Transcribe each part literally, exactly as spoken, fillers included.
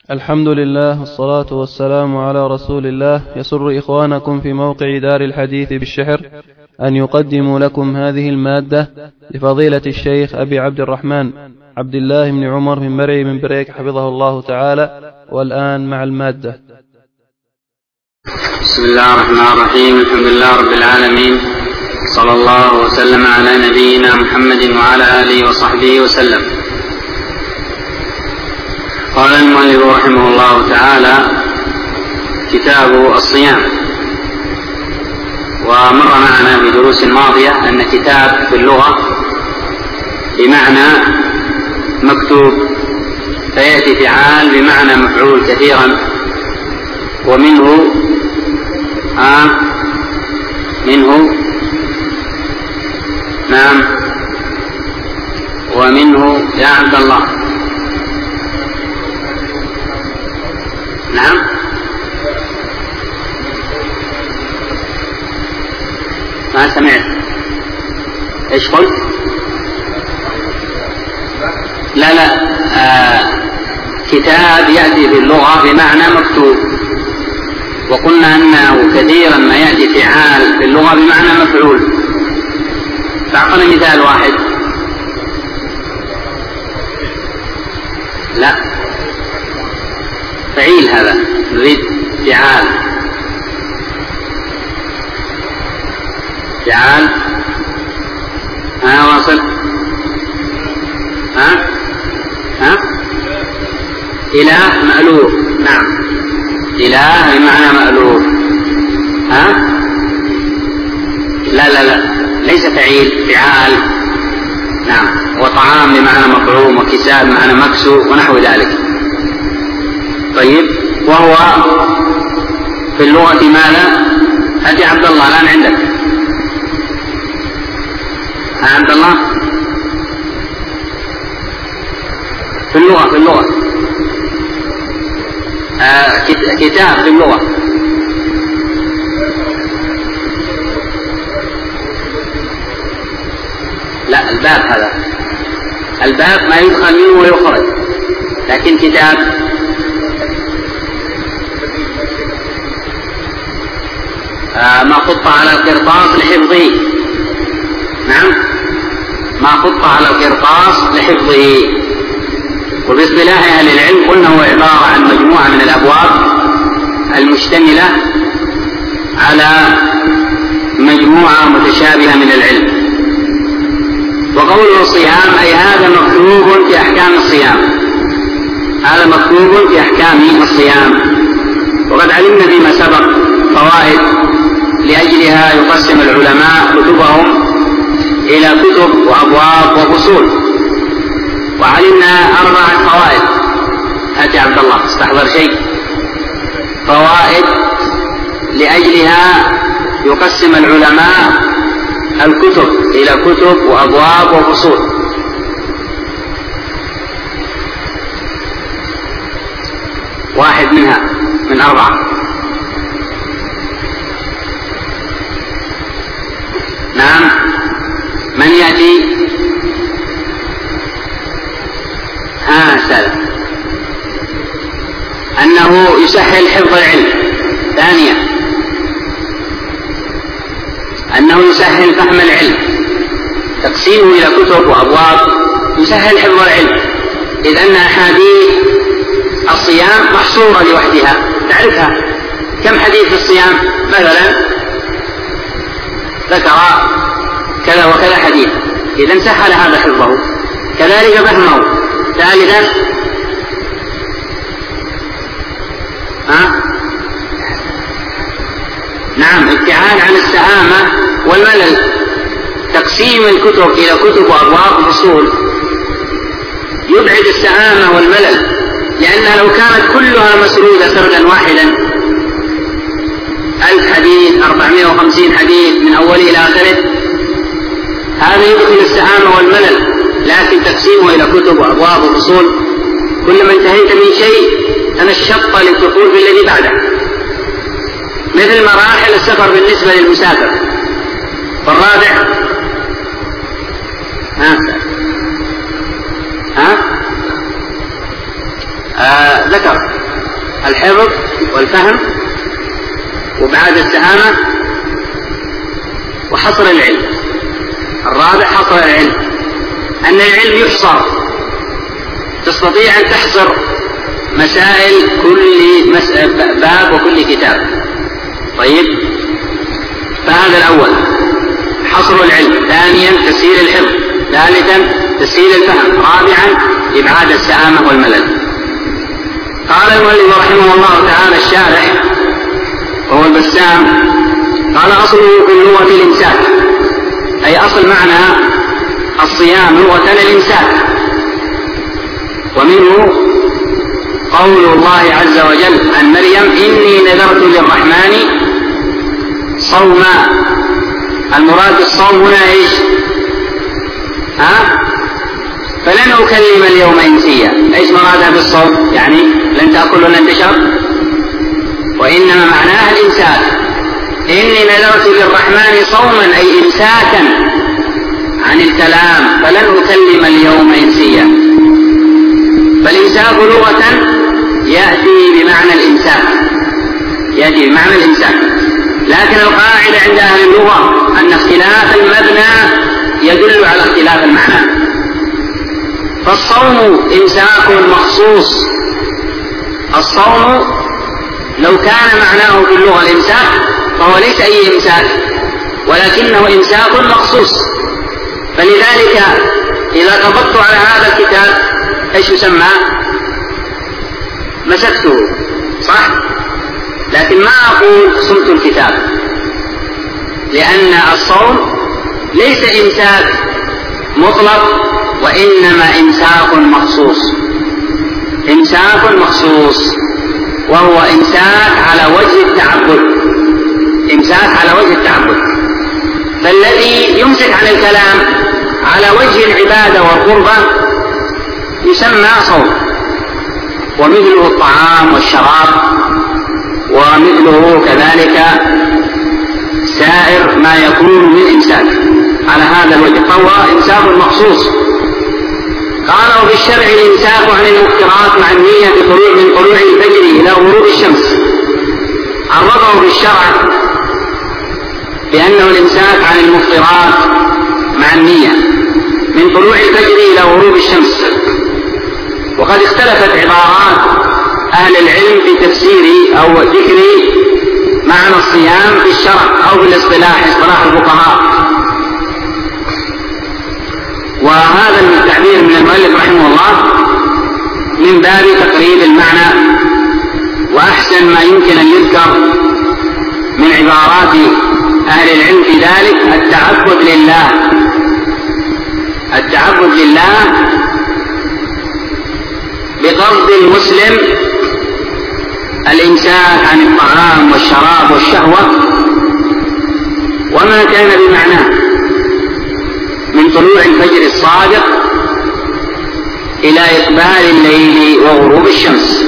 الحمد لله والصلاة والسلام على رسول الله. يسر إخوانكم في موقع دار الحديث بالشحر أن يقدموا لكم هذه المادة لفضيلة الشيخ أبي عبد الرحمن عبد الله بن عمر بن مرعي من بريك حفظه الله تعالى. والآن مع المادة. بسم الله الرحمن الرحيم. الحمد لله رب العالمين، صلى الله وسلم على نبينا محمد وعلى آله وصحبه وسلم. قال المؤلف رحمه الله تعالى: كتاب الصيام. ومر معنا في دروس ماضية أن كتاب في اللغة بمعنى مكتوب، فيأتي فعال بمعنى مفعول كثيرا، ومنه آه منه نعم ومنه يا عبد الله نعم ما سمعت ايش قلت؟ لا لا آه كتاب يأتي في اللغة بمعنى مكتوب، وقلنا أنه كثيرا ما يأتي فعال في اللغة بمعنى مفعول. فأعطنا مثال واحد. لا، فعيل هذا، نريد فعال. فعال ها واصل ها ها إله مألوف. نعم، إله بمعنى مألوف. ها لا لا لا ليس فعيل، فعال. نعم، وطعام بمعنى مطعوم، وكساء بمعنى مكسو، ونحو ذلك. طيب، وهو في اللغة ماذا؟ أتي عبد الله الآن عندك. ها عبد الله، في اللغة في اللغة آه كتاب في اللغة. لا، الباب هذا، الباب ما يدخل منه ويخرج، لكن كتاب آه ما خط على القرطاس لحفظه. نعم، ما خط على القرطاس لحفظه. وباصطلاح أهل العلم قلنا هو عبارة عن مجموعة من الأبواب المشتملة على مجموعة متشابهة من العلم. وقوله الصيام أي هذا مكتوب في أحكام الصيام، هذا مكتوب في أحكام الصيام. وقد علمنا فيما سبق فوائد لأجلها يقسم العلماء كتبهم إلى كتب وأبواب وفصول، وعلمنا أربعة فوائد. هاتي عبد الله استحضر شيء. فوائد لأجلها يقسم العلماء الكتب إلى كتب وأبواب وفصول. واحد منها من أربعة. نعم، من يأتي؟ ها سلام. أنه يسهل حفظ العلم. ثانيا، أنه يسهل فهم العلم، تقسيمه إلى كتب وأبواب يسهل حفظ العلم، إذ أن أحاديث الصيام محصورة لوحدها تعرفها. كم حديث في الصيام مثلا؟ ذكر كذا وكذا حديث، إذن سهل هذا حفظه، كذلك فهمه. ثالثا، ها نعم ابتعاد عن السآمة والملل، تقسيم الكتب إلى كتب وأبواب وفصول يبعد السآمة والملل، لأنها لو كانت كلها مسرودة سردا واحدا ألف حديث، أربعمائة وخمسين حديث من أوله إلى آخره، هذا يدخل السآمة والملل. لكن تقسيمه إلى كتب وأبواب وفصول، كلما انتهيت من شيء تنشط للدخول في الذي بعده، مثل مراحل السفر بالنسبة للمسافر. والرابع ها ها آه ذكر الحفظ والفهم وبعد السهامة وحصر العلم. الرابع حصر العلم، أن العلم يحصر، تستطيع أن تحصر مسائل كل باب وكل كتاب. طيب، فهذا الأول حصر العلم، ثانيا تسهيل الحفظ، ثالثا تسهيل الفهم، رابعا إبعاد السآمة والملل. قال المؤلف رحمه الله تعالى الشارح وهو البسام، قال أصله في اللغة الإمساك، أي أصل معنى الصيام لغة الإمساك، ومنه قول الله عز وجل عن مريم إني نذرت للرحمن صوما. المراد بالصوم هنا إيش؟ ها؟ فلن أكلم اليوم إنسيا. إيش مرادها بالصوم؟ يعني لن تأكل ولن تشرب، وإنما معناها الإمساك. إني نذرت للرحمن صوما أي إمساكا عن الكلام، فلن أكلم اليوم إنسيا. فالإمساك لغة يأتي بمعنى الإمساك، يأتي بمعنى الإمساك، لكن القاعدة عند أهل اللغة أن اختلاف المبنى يدل على اختلاف المعنى. فالصوم إمساك مخصوص. الصوم لو كان معناه في اللغة الإمساك فهو ليس أي إمساك، ولكنه إمساك مخصوص. فلذلك إذا قبضت على هذا الكتاب إيش يسمى؟ مسكته، صح؟ لكن ما أقول صمت الكتاب، لأن الصوم ليس إمساك مطلق، وإنما إمساك مخصوص. إمساك مخصوص وهو إمساك على وجه التعبد، إمساك على وجه التعبد. فالذي يمسك عن الكلام على وجه العبادة والقربة يسمى صوم، ومثله الطعام والشراب، ومثله كذلك سائر ما يكون من إمساك على هذا الوجه، فهو إمساك مخصوص. قال وفي الشرع الإمساك عن المفترات مع النية بطلوع من طلوع الفجر إلى غروب الشمس. عرضه بالشرع بأنه الإمساك عن المفترات مع النية من طلوع الفجر إلى غروب الشمس. وقد اختلفت عبارات أهل العلم في تفسير أو ذكر معنى الصيام في الشرع أو في الاصطلاح، اصطلاح الفقهاء. وهذا التعبير من المؤلف رحمه الله من باب تقريب المعنى، وأحسن ما يمكن أن يذكر من عبارات أهل العلم في ذلك التعبد لله. التعبد لله بقصد المسلم الإمساك عن الطعام والشراب والشهوة وما كان بمعناه من طلوع الفجر الصادق إلى إقبال الليل وغروب الشمس.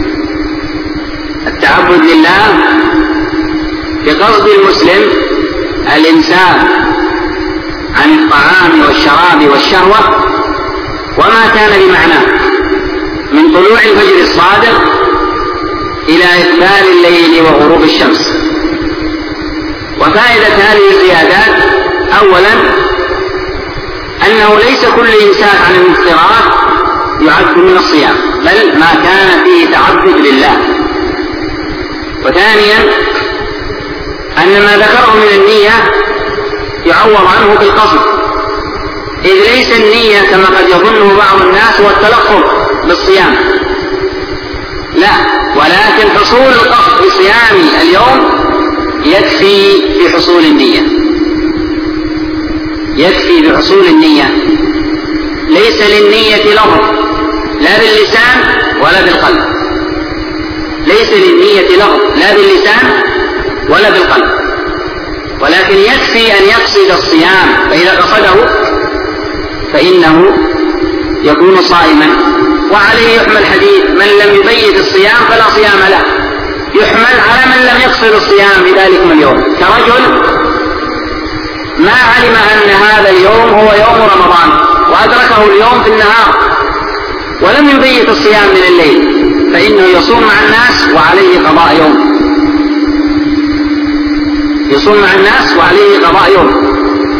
التعبد لله بقصد المسلم الإمساك عن الطعام والشراب والشهوة وما كان بمعناه من طلوع الفجر الصادق إلى إقبال الليل وغروب الشمس. وفائدة هذه الزيادات أولا أنه ليس كل إمساك عن المفترات يعد من الصيام، بل ما كان فيه تعبد لله. وثانيا أن ما ذكره من النية يعوض عنه بالقصد، إذ ليس النية كما قد يظنه بعض الناس هو التلفظ بالصيام، لا، ولكن حصول القصد بصيام اليوم يكفي بحصول النية، يكفي بحصول النية. ليس للنية لفظ لا باللسان ولا بالقلب، ليس للنية لفظ لا باللسان ولا بالقلب، ولكن يكفي أن يقصد الصيام، فإذا قصده فإنه يكون صائما. وعليه يحمل حديث من لم يبيت الصيام فلا صيام له، يحمل على من لم يقصد الصيام بذلك اليوم، كرجل ما علم أن هذا اليوم هو يوم رمضان وأدركه اليوم في النهار ولم يبيت الصيام من الليل، فإنه يصوم مع الناس وعليه قضاء يوم، يصوم مع الناس وعليه قضاء يوم.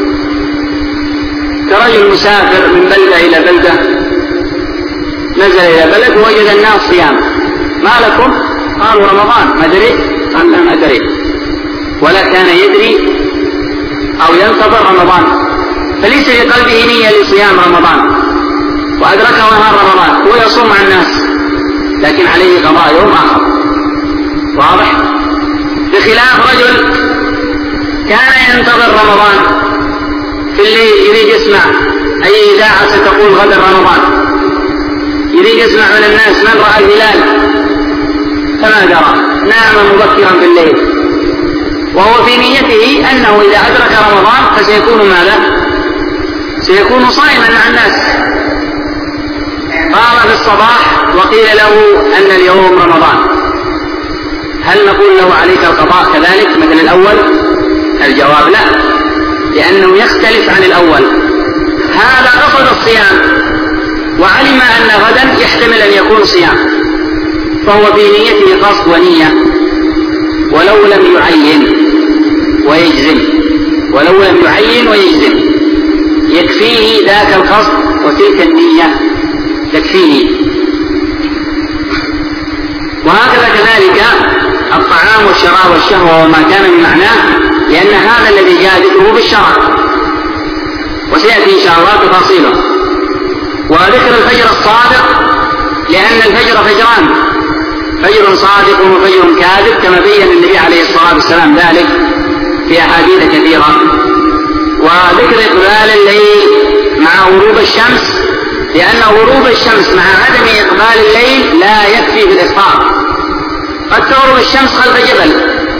كرجل مسافر من بلدة إلى بلدة، نزل إلى بلد ووجد الناس صيام، ما لكم؟ قالوا رمضان. ما دري؟ قال لا ما دري، ولا كان يدري أو ينتظر رمضان، فليس في قلبه نية لصيام رمضان وأدركه نهار رمضان، هو يصوم مع الناس لكن عليه قضاء يوم آخر. واضح؟ بخلاف رجل كان ينتظر رمضان في الليل، يريد يسمع أي إذاعة ستقول غدا رمضان، يريد يسمع من الناس من رأى الهلال، فما درى، نام مبكرا في الليل، وهو في نيته أنه إذا أدرك رمضان فسيكون ماذا؟ سيكون صائما مع الناس. قام في الصباح وقيل له أن اليوم رمضان، هل نقول له عليك القضاء كذلك مثل الأول؟ الجواب لا، لأنه يختلف عن الأول. هذا قصد الصيام وعلم أن غدا يحتمل أن يكون صيام، فهو في نيته قصد ونية، ولو لم يعين ويجزم، ولو لم يعين ويجزم يكفيه ذاك القصد وتلك النية تكفيه. وهكذا كذلك الطعام والشراب والشهوة وما كان من معناه، لأن هذا الذي جاء ذكره بالشرع، وسيأتي إن شاء الله تفاصيله. وذكر الفجر الصادق لأن الفجر فجران، فجر صادق وفجر كاذب، كما بين النبي عليه الصلاة والسلام ذلك في أحاديث كثيرة. وذكر إقبال الليل مع غروب الشمس، لأن غروب الشمس مع عدم إقبال الليل لا يكفي بالإفطار. قد تغرب الشمس خلف جبل،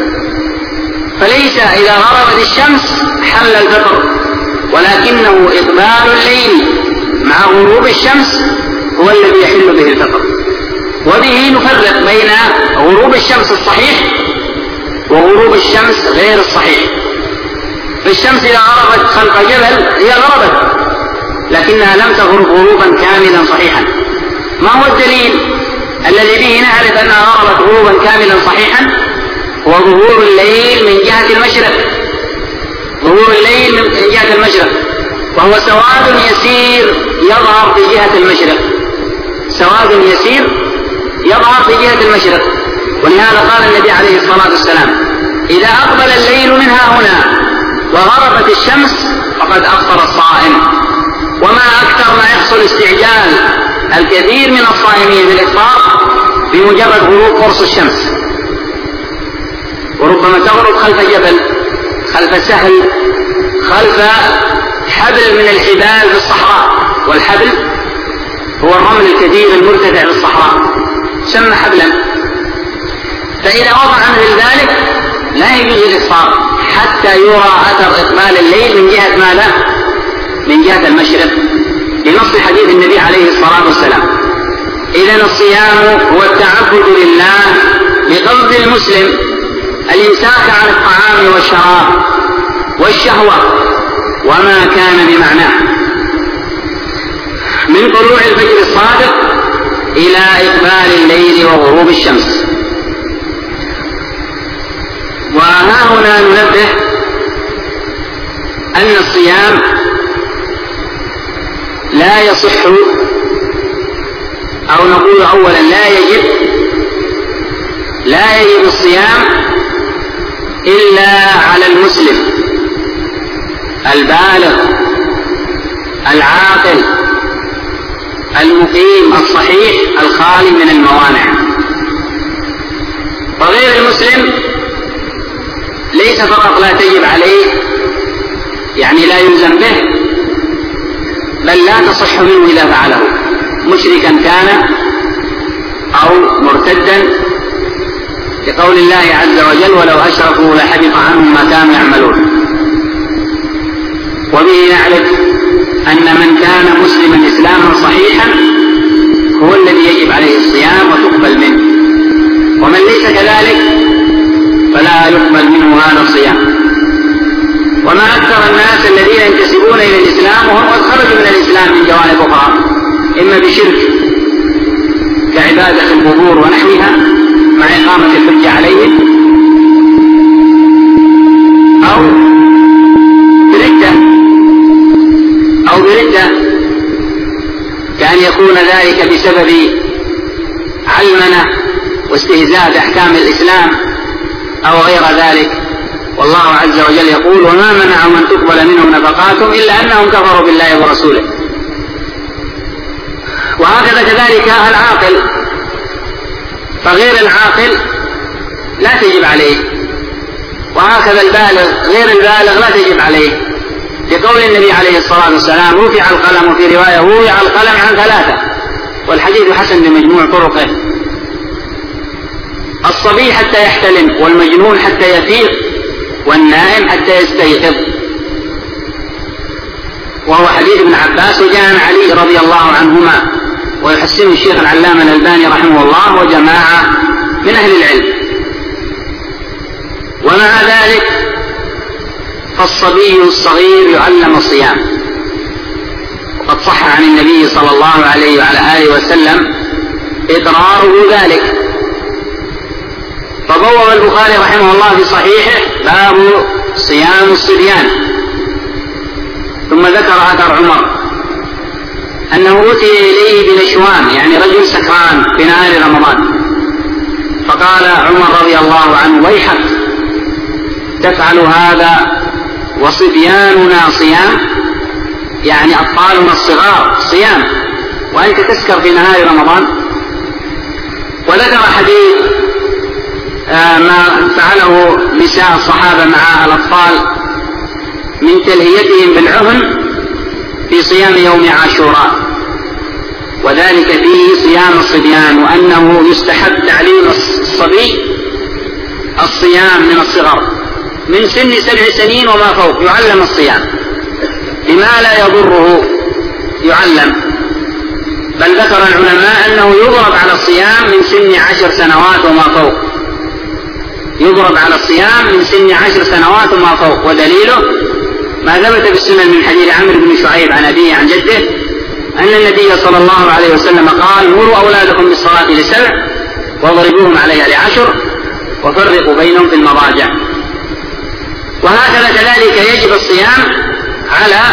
فليس إذا غربت الشمس حل الفطر، ولكنه إقبال الليل مع غروب الشمس هو الذي يحل به الفطر. وبه نفرق بين غروب الشمس الصحيح وغروب الشمس غير الصحيح. فالشمس إذا غربت خلف جبل هي غربت، لكنها لم تغرب غروبا كاملا صحيحا. ما هو الدليل الذي به نعرف أنها غربت غروبا كاملا صحيحا؟ هو ظهور الليل من جهة المشرق، ظهور الليل من جهة المشرق، وهو سواد يسير يظهر في جهة المشرق، سواد يسير يظهر في جهة المشرق. ولهذا قال النبي عليه الصلاة والسلام: إذا أقبل الليل منها هنا وغربت الشمس فقد أفطر الصائم. وما أكثر ما يحصل استعجال الكثير من الصائمين بالإفطار بمجرد غروب قرص الشمس، وربما تغرب خلف جبل، خلف سهل، خلف حبل من الحبال في الصحراء، والحبل هو الرمل الكثير المرتفع في الصحراء سمى حبلا. فإذا وضع مثل ذلك لا يجوز الإفطار حتى يرى أثر إقبال الليل من جهة ماذا؟ من جهة المشرق، لنص حديث النبي عليه الصلاة والسلام: إذن الصيام هو التعبد لله بقصد المسلم الإمساك عن الطعام والشراب والشهوة وما كان بمعناه من طلوع الفجر الصادق إلى إقبال الليل وغروب الشمس. وها هنا ننبه أن الصيام لا يصح، أو نقول أولا لا يجب لا يجب الصيام إلا على المسلم البالغ العاقل المقيم الصحيح الخالي من الموانع. وغير المسلم ليس فقط لا تجب عليه، يعني لا يلزم به، بل لا تصح منه إذا فعله، مشركا كان أو مرتدا، لقول الله عز وجل: ولو أشركوا لحبط عنهم ما كانوا يعملون. وبه نعرف أن من كان مسلما إسلاما صحيحا هو الذي يجب عليه الصيام وتقبل منه، ومن ليس كذلك فلا يقبل منه هذا الصيام. وما أكثر الناس الذين ينتسبون إلى الإسلام وهم قد خرجوا من الإسلام من جوانب أخرى، إما بشرك كعبادة القبور ونحوها مع إقامة الحجة عليهم، أو بردة أو بردة كأن يكون ذلك بسبب علمنة واستهزاء بأحكام الإسلام أو غير ذلك. والله عز وجل يقول: وما منعهم أن تقبل منهم نفقاتهم إلا أنهم كفروا بالله ورسوله. وهكذا كذلك العاقل، فغير العاقل لا تجب عليه، وهكذا البالغ غير البالغ لا تجب عليه، لقول النبي عليه الصلاة والسلام: رفع القلم، وفي رواية: رفع القلم عن ثلاثة، والحديث حسن بمجموع طرقه. الصبي حتى يحتلم، والمجنون حتى يفيق، والنائم حتى يستيقظ، وهو حديث ابن عباس. وجاء عن علي رضي الله عنهما، ويحسن الشيخ العلامة الألباني رحمه الله وجماعة من أهل العلم. ومع ذلك فالصبي الصغير يعلم الصيام، وقد صح عن النبي صلى الله عليه وعلى آله وسلم إقراره ذلك. فبوّب البخاري رحمه الله في صحيحه باب صيام الصبيان، ثم ذكر أثر عمر أنه أتي إليه بنشوان، يعني رجل سكران في نهار رمضان، فقال عمر رضي الله عنه: ويحك، تفعل هذا وصبياننا صيام؟ يعني أطفالنا الصغار صيام وأنت تسكر في نهار رمضان. وذكر حديث ما فعله نساء الصحابة مع الأطفال من تلهيتهم بالعهن في صيام يوم عاشوراء، وذلك فيه صيام الصبيان، وأنه يستحب تعليم الصبي الصيام من الصغر من سن سبع سنين وما فوق، يعلم الصيام بما لا يضره، يعلم. بل ذكر العلماء أنه يضرب على الصيام من سن عشر سنوات وما فوق، يضرب على الصيام من سن عشر سنوات وما فوق. ودليله ما ثبت في السنن من حديث عمرو بن شعيب عن أبيه عن جده أن النبي صلى الله عليه وسلم قال: مروا أولادكم بالصلاة لسبع واضربوهم عليها لعشر وفرقوا بينهم في المضاجع. وهكذا كذلك يجب الصيام على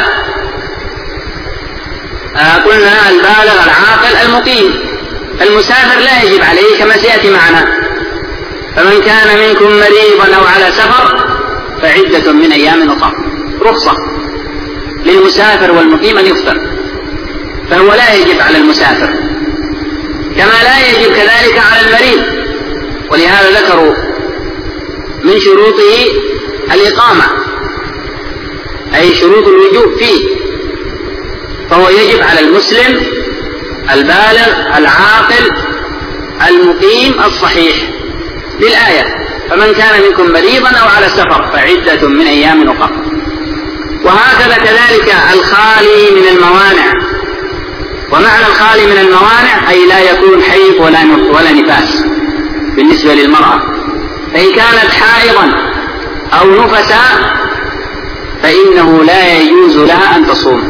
آه قلنا البالغ العاقل المقيم. المسافر لا يجب عليه كما سيأتي معنا: فمن كان منكم مريضا أو على سفر فعدة من أيام أخرى. رخصة للمسافر والمقيم أن يفطر، فهو لا يجب على المسافر، كما لا يجب كذلك على المريض. ولهذا ذكروا من شروطه الإقامة، أي شروط الوجوب فيه، فهو يجب على المسلم البالغ العاقل المقيم الصحيح للآية: فمن كان منكم مريضا أو على سفر فعدة من أيام أخرى. وهكذا كذلك الخالي من الموانع. ومعنى الخالي من الموانع أي لا يكون حيض ولا ولا نفاس بالنسبة للمرأة، فإن كانت حائضا أو نفسا فإنه لا يجوز لها أن تصوم،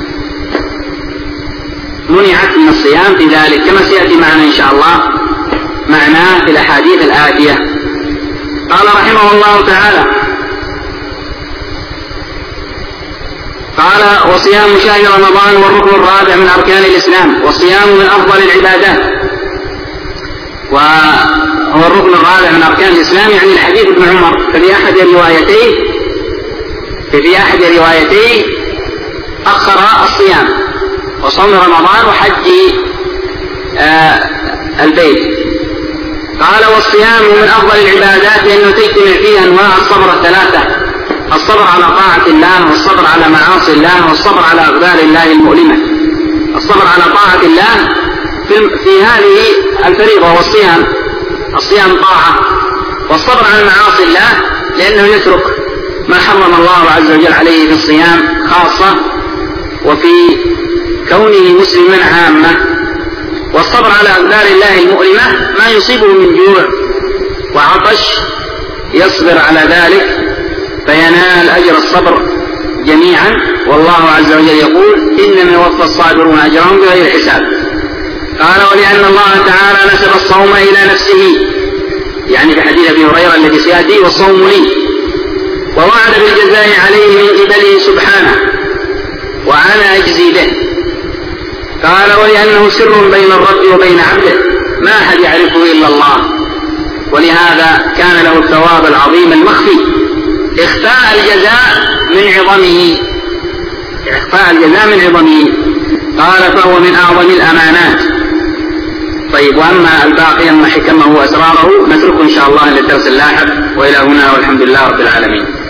منعت من الصيام في ذلك، كما سيأتي معنا إن شاء الله معناه في الأحاديث الآتية. قال رحمه الله تعالى: قال: وصيام شهر رمضان والركن الرابع من أركان الإسلام، والصيام من أفضل العبادات، وهو الركن الرابع من أركان الإسلام، يعني الحديث ابن عمر. ففي أحد روايتيه في أحد روايتيه أخر الصيام وصوم رمضان وحج آه البيت. قال: والصيام من أفضل العبادات لأنه تجتمع فيه أنواع الصبر الثلاثة: الصبر على طاعة الله، والصبر على معاصي الله، والصبر على أقدار الله المؤلمة. الصبر على طاعة الله في, في هذه الفريضة والصيام، الصيام طاعة، والصبر على معاصي الله لأنه يترك ما حرم الله عز وجل عليه في الصيام خاصة وفي كونه مسلما عامة. والصبر على أقدار الله المؤلمة ما يصيبه من جوع وعطش يصبر على ذلك فينال أجر الصبر جميعا. والله عز وجل يقول: إنما يوفى الصابرون أجرهم بغير حساب. قال ولأن الله تعالى نسب الصوم إلى نفسه، يعني في حديث أبي هريرة الذي سيأتي والصوم لي، ووعد بالجزاء عليه من قبله سبحانه وأنا أجزي به. قال ولأنه سر بين الرب وبين عبده ما أحد يعرفه إلا الله، ولهذا كان له الثواب العظيم المخفي. إخفاء الجزاء من عظمه إخفاء الجزاء من عظمه قال فهو من أعظم الأمانات. طيب، وأما الباقي أما حكمه وأسراره نتركه إن شاء الله للدرس اللاحق. وإلى هنا والحمد لله رب العالمين.